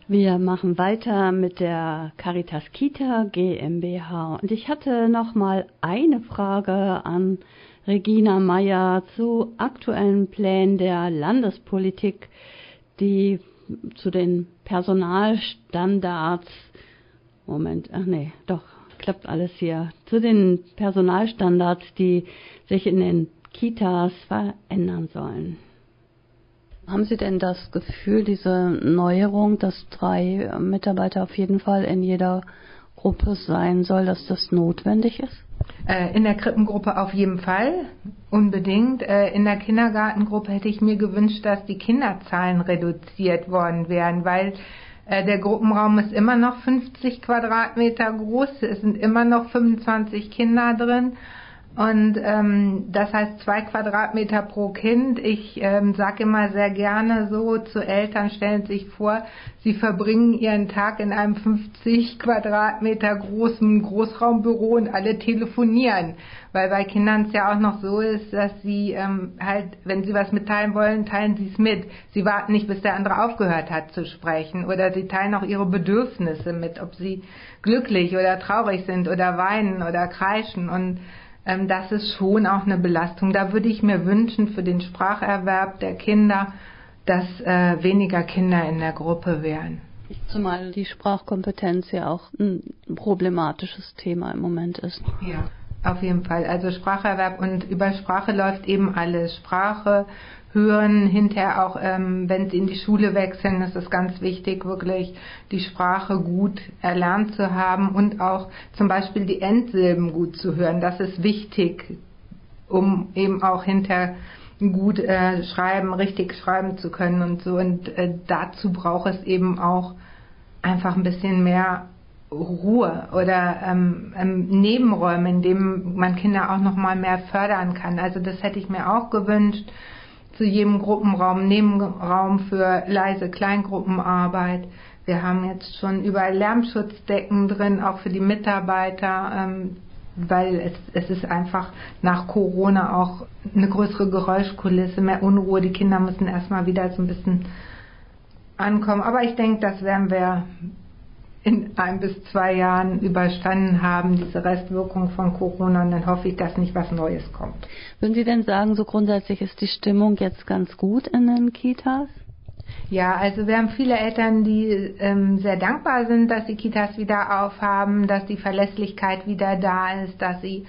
Wir machen weiter mit der Caritas Kita GmbH und ich hatte noch mal eine Frage an Regina Meyer zu aktuellen Plänen der Landespolitik, die zu den Personalstandards, klappt alles hier, zu den Personalstandards, die sich in den Kitas verändern sollen. Haben Sie denn das Gefühl, diese Neuerung, dass 3 Mitarbeiter auf jeden Fall in jeder Gruppe sein soll, dass das notwendig ist? In der Krippengruppe auf jeden Fall, unbedingt. In der Kindergartengruppe hätte ich mir gewünscht, dass die Kinderzahlen reduziert worden wären, weil der Gruppenraum ist immer noch 50 Quadratmeter groß, es sind immer noch 25 Kinder drin. Und das heißt 2 Quadratmeter pro Kind. Ich sage immer sehr gerne so zu Eltern, stellen sich vor, sie verbringen ihren Tag in einem 50 Quadratmeter großen Großraumbüro und alle telefonieren. Weil bei Kindern es ja auch noch so ist, dass sie wenn sie was mitteilen wollen, teilen sie es mit. Sie warten nicht, bis der andere aufgehört hat zu sprechen. Oder sie teilen auch ihre Bedürfnisse mit, ob sie glücklich oder traurig sind oder weinen oder kreischen. Und das ist schon auch eine Belastung. Da würde ich mir wünschen für den Spracherwerb der Kinder, dass weniger Kinder in der Gruppe wären. Zumal die Sprachkompetenz ja auch ein problematisches Thema im Moment ist. Ja, auf jeden Fall. Also Spracherwerb und über Sprache läuft eben alles. Sprache, Hören, hinterher auch, wenn sie in die Schule wechseln, ist es ganz wichtig, wirklich die Sprache gut erlernt zu haben und auch zum Beispiel die Endsilben gut zu hören. Das ist wichtig, um eben auch hinterher gut richtig schreiben zu können und so. Und dazu braucht es eben auch einfach ein bisschen mehr Ruhe oder Nebenräume, in denen man Kinder auch noch mal mehr fördern kann. Also das hätte ich mir auch gewünscht. Zu jedem Gruppenraum, Nebenraum für leise Kleingruppenarbeit. Wir haben jetzt schon überall Lärmschutzdecken drin, auch für die Mitarbeiter, weil es ist einfach nach Corona auch eine größere Geräuschkulisse, mehr Unruhe. Die Kinder müssen erstmal wieder so ein bisschen ankommen. Aber ich denke, das werden wir in 1 bis 2 Jahren überstanden haben, diese Restwirkung von Corona, und dann hoffe ich, dass nicht was Neues kommt. Würden Sie denn sagen, so grundsätzlich ist die Stimmung jetzt ganz gut in den Kitas? Ja, also wir haben viele Eltern, die sehr dankbar sind, dass die Kitas wieder aufhaben, dass die Verlässlichkeit wieder da ist, dass sie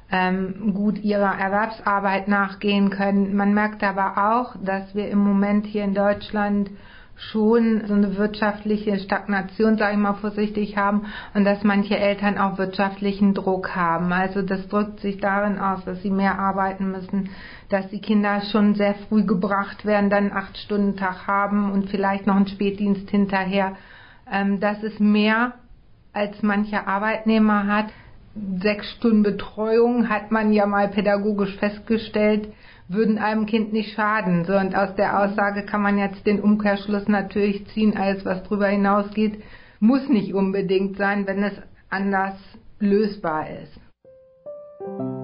gut ihrer Erwerbsarbeit nachgehen können. Man merkt aber auch, dass wir im Moment hier in Deutschland schon so eine wirtschaftliche Stagnation, sage ich mal vorsichtig, haben und dass manche Eltern auch wirtschaftlichen Druck haben. Also das drückt sich darin aus, dass sie mehr arbeiten müssen, dass die Kinder schon sehr früh gebracht werden, dann einen 8-Stunden-Tag haben und vielleicht noch einen Spätdienst hinterher. Das ist mehr, als mancher Arbeitnehmer hat. 6 Stunden Betreuung hat man ja mal pädagogisch festgestellt, würden einem Kind nicht schaden. So, und aus der Aussage kann man jetzt den Umkehrschluss natürlich ziehen, alles was drüber hinausgeht, muss nicht unbedingt sein, wenn es anders lösbar ist.